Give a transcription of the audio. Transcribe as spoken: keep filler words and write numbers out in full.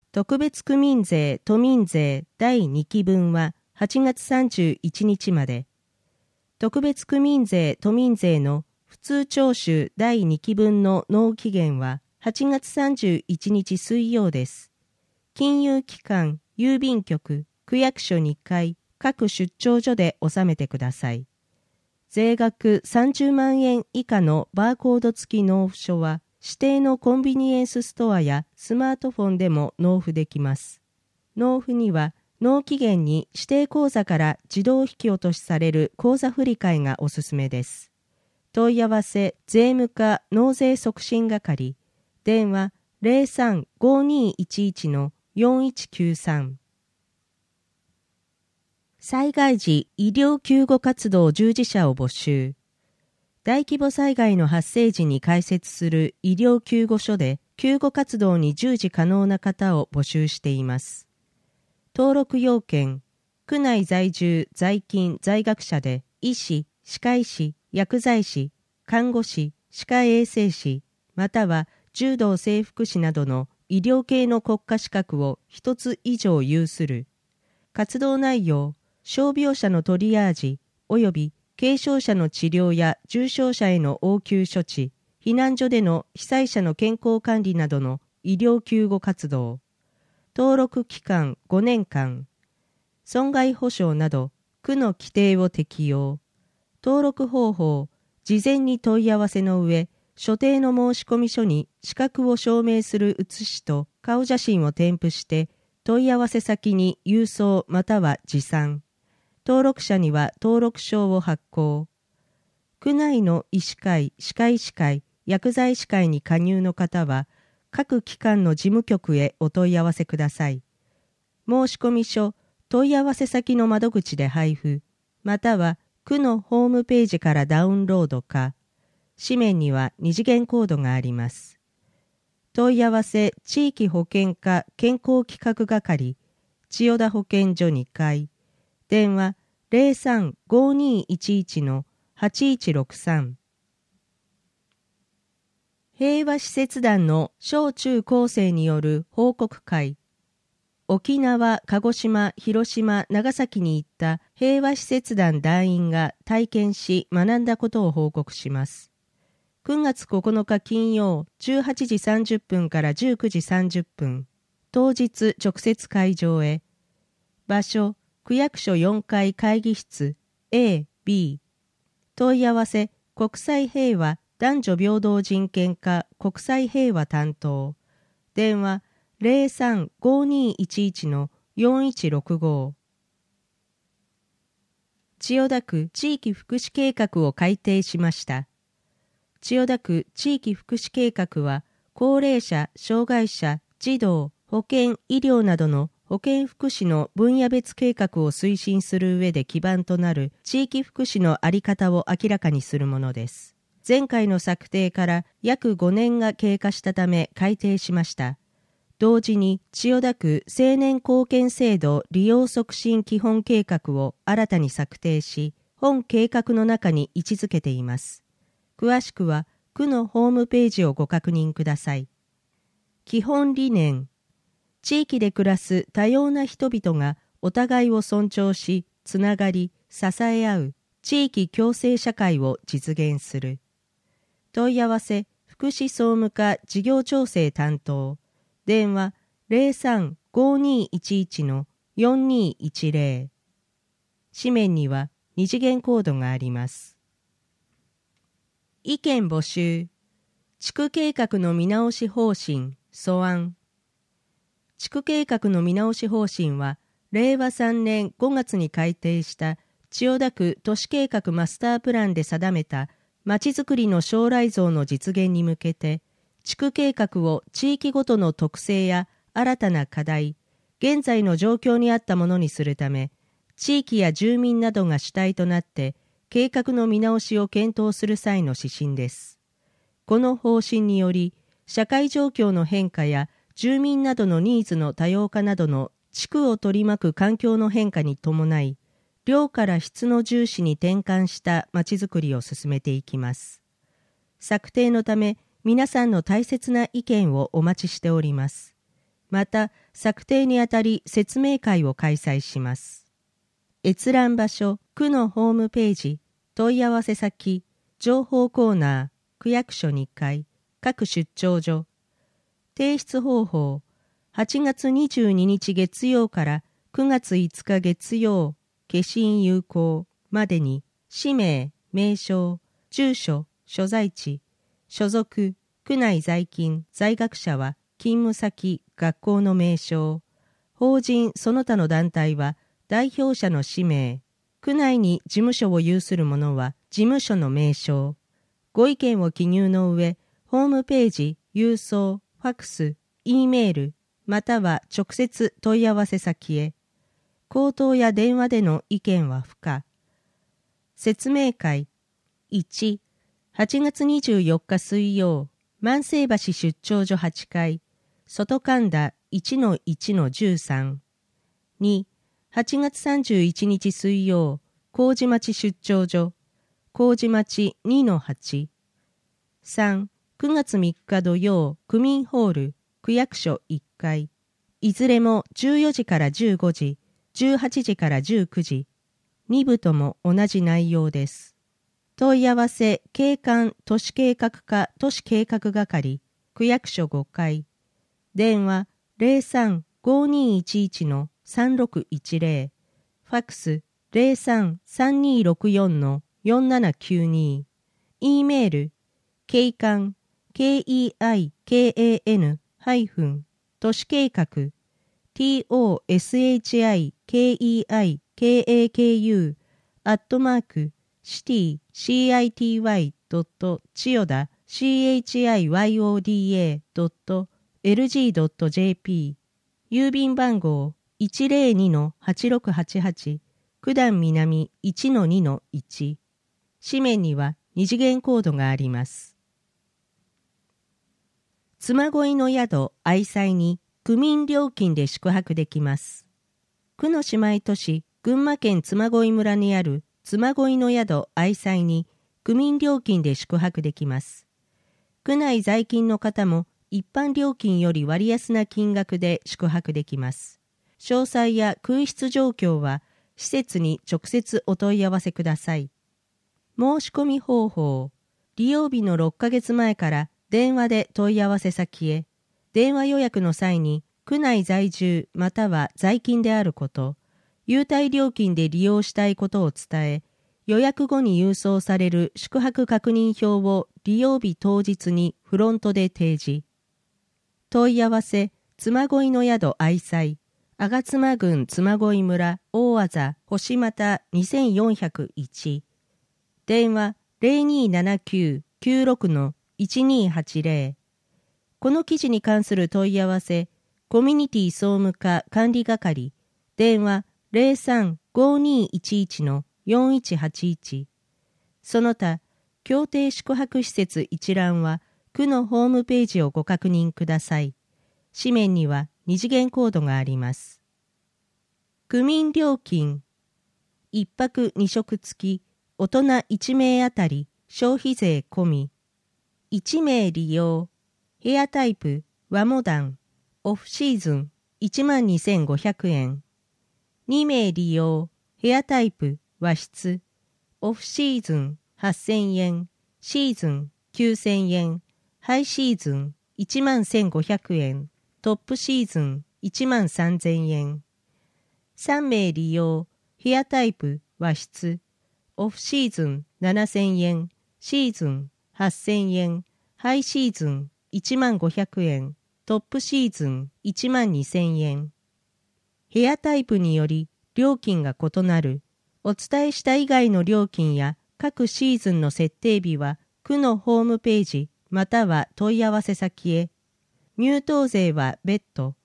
特別区民税・都民税だいにき分ははちがつさんじゅういちにちまで、特別区民税・都民税の普通徴収だいにき分の納期限ははちがつさんじゅういちにち水曜です。金融機関、郵便局、区役所にかい、各出張所で納めてください。税額さんじゅうまんえん以下のバーコード付き納付書は、指定のコンビニエンスストアやスマートフォンでも納付できます。納付には、納期限に指定口座から自動引き落としされる口座振替がおすすめです。問い合わせ税務課納税促進係、電話 ゼロさん ごーにーいちいち のよんいちきゅうさん。災害時医療救護活動従事者を募集。大規模災害の発生時に開設する医療救護所で救護活動に従事可能な方を募集しています。登録要件、区内在住、在勤、在学者で医師、歯科医師、薬剤師、看護師、歯科衛生士、または柔道整復師などの医療系の国家資格を一つ以上有する。活動内容、傷病者のトリアージ、及び軽症者の治療や重症者への応急処置、避難所での被災者の健康管理などの医療救護活動。登録期間ごねんかん。損害保障など区の規定を適用。登録方法、事前に問い合わせの上、所定の申込書に資格を証明する写しと顔写真を添付して問い合わせ先に郵送または持参。登録者には登録証を発行。区内の医師会、歯科医師会、薬剤師会に加入の方は、各機関の事務局へお問い合わせください。申込書、問い合わせ先の窓口で配布、または区のホームページからダウンロードか、紙面には二次元コードがあります。問い合わせ地域保健課健康企画係、千代田保健所にかい、電話 ゼロさん ごーにーいちいち のはちいちろくさん。平和使節団の小中高生による報告会。沖縄、鹿児島、広島、長崎に行った平和使節団団員が体験し学んだことを報告します。くがつここのか金曜じゅうはちじさんじゅっぷんからじゅうくじさんじゅっぷん、当日直接会場へ。場所、区役所よんかい会議室 A、B。問い合わせ、国際平和男女平等人権課国際平和担当。電話ゼロさん ごーにーいちいち のよんいちろくご。千代田区地域福祉計画を改定しました。千代田区地域福祉計画は、高齢者、障害者、児童、保健、医療などの保健福祉の分野別計画を推進する上で基盤となる地域福祉の在り方を明らかにするものです。前回の策定から約ごねんが経過したため改定しました。同時に千代田区青年貢献制度利用促進基本計画を新たに策定し、本計画の中に位置づけています。詳しくは区のホームページをご確認ください。基本理念。地域で暮らす多様な人々がお互いを尊重し、つながり、支え合う地域共生社会を実現する。問い合わせ、福祉総務課事業調整担当。電話ゼロさん ごーにーいちいち のよんにーいちゼロ。紙面には二次元コードがあります。意見募集。地区計画の見直し方針、素案。地区計画の見直し方針は、れいわさんねんごがつに改定した千代田区都市計画マスタープランで定めたまちづくりの将来像の実現に向けて、地区計画を地域ごとの特性や新たな課題、現在の状況に合ったものにするため、地域や住民などが主体となって計画の見直しを検討する際の指針です。この方針により、社会状況の変化や住民などのニーズの多様化などの地区を取り巻く環境の変化に伴い、量から質の重視に転換したまちづくりを進めていきます。策定のため、皆さんの大切な意見をお待ちしております。また、 策定にあたり説明会を開催します。閲覧場所、区のホームページ、問い合わせ先、情報コーナー、区役所にかい、各出張所。提出方法、はちがつにじゅうににち月曜からくがついつか月曜、消印有効までに、氏名、名称、住所、所在地、所属、区内在勤、在学者は勤務先、学校の名称、法人その他の団体は代表者の氏名、区内に事務所を有する者は事務所の名称、ご意見を記入の上、ホームページ、郵送、ファックス、Eメール、または直接問い合わせ先へ。口頭や電話での意見は不可。説明会。いち、はちがつにじゅうよっか水曜、万世橋出張所はちかい、外神田 いちのいちのじゅうさん。に、はちがつさんじゅういちにち水曜、麹町出張所、麹町 にのはち。さん、くがつみっか土曜、区民ホール、区役所いっかい。いずれもじゅうよじからじゅうごじ、じゅうはちじからじゅうくじ。に部とも同じ内容です。問い合わせ、景観都市計画課都市計画係、区役所ごかい。電話 ゼロさん ごにいちいちのさんろくいちゼロ。ファックス ゼロさん さんにろくよんのよんななきゅうに。E メール、景観、ケーイーアイケーエーエヌ ハイフン、都市計画、トシケイカク、アットマーク、シティ、シーアイティーワイ ドット、千代田、チヨダ ドット、エルジー ドット ジェーピー、郵便番号 いちゼロにのはちろくはちはち、九段南 いちのにのいち。紙面には二次元コードがあります。妻恋の宿愛妻に区民料金で宿泊できます。区の姉妹都市、群馬県嬬恋村にある嬬恋の宿愛妻に区民料金で宿泊できます。区内在勤の方も一般料金より割安な金額で宿泊できます。詳細や空室状況は施設に直接お問い合わせください。申し込み方法。利用日のろっかげつまえから電話で問い合わせ先へ。電話予約の際に区内在住または在勤であること、優待料金で利用したいことを伝え、予約後に郵送される宿泊確認票を利用日当日にフロントで提示。問い合わせ、嬬恋の宿愛妻、吾妻郡嬬恋村大字星又にせんよんひゃくいち。電話 ゼロにーななきゅう きゅうろくのいちにーはちゼロ。この記事に関する問い合わせ、コミュニティ総務課管理係、電話 ゼロさん ごにいちいちのよんいちはちいち。その他、協定宿泊施設一覧は、区のホームページをご確認ください。紙面には二次元コードがあります。区民料金。一泊二食付き、大人いちめいあたり消費税込み。いちめい利用。部屋タイプ、和モダン。オフシーズン、いちまんにせんごひゃくえん。にめい利用。部屋タイプ、和室。オフシーズン、はっせんえん。シーズン、きゅうせんえん。ハイシーズン、いちまんせんごひゃくえん。トップシーズン、いちまんさんぜんえん。さんめい利用。部屋タイプ、和室。オフシーズン、ななせんえん。シーズン、はっせんえん。ハイシーズン、いちまんごひゃくえん。トップシーズン、いちまんにせんえん。部屋タイプにより料金が異なる。お伝えした以外の料金や各シーズンの設定日は区のホームページまたは問い合わせ先へ。入湯税は別途。